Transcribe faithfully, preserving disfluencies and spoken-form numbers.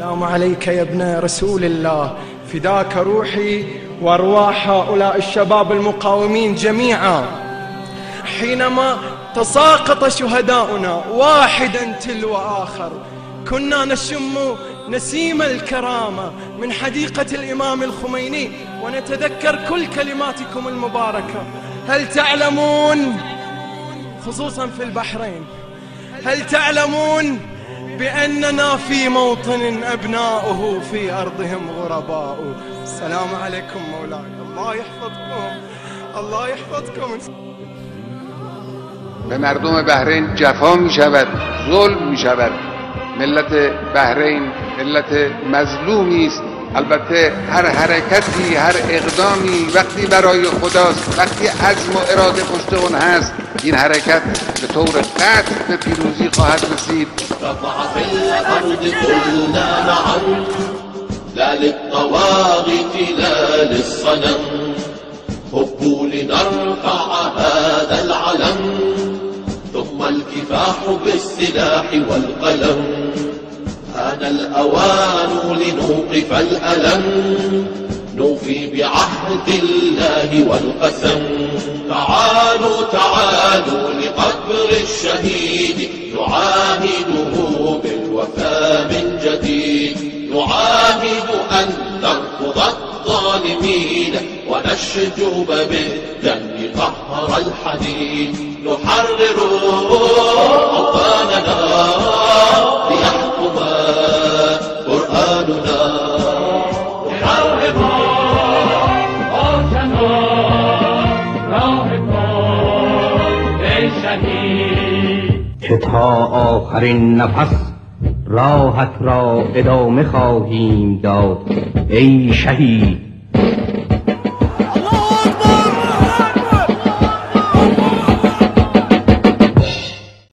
السلام عليك يا ابن رسول الله، فداك روحي وارواح هؤلاء الشباب المقاومين جميعا. حينما تساقط شهداؤنا واحدا تلو آخر كنا نشم نسيم الكرامة من حديقة الإمام الخميني ونتذكر كل كلماتكم المباركة. هل تعلمون، خصوصا في البحرين، هل تعلمون بأننا في موطن أبناؤه في أرضهم غرباء؟ السلام عليكم مولاي، الله يحفظكم، الله يحفظكم. به مردم بحرین جفا می شود، ظلم می شود. ملت بحرین ملت مظلومی است. البته هر حرکتی، هر اقدامی وقتی برای خداست، وقتی عزم و اراده پشت اون هست، این حرکت به طور قطع به پیروزی خواهد رسید. رفع في الأرض كلنا معا لا للطواغيت لا للصنم هبوا لنرفع هذا العلم ثم الكفاح بالسلاح والقلم. آن الأوان لنوقف الألم نوفي بعهد الله والقسم. تعالوا تعالوا لقبر الشهيد نعاهده بالوفاء من جديد. نعاهد أن نرفض الظالمين ونشجب بالدم قهر الحديد. نحرر أوطاننا ليحكم قرآننا. نحرر أوطاننا راهبان شهید که تا آخرین نفس راحت را ادامه خواهیم داد ای شهید.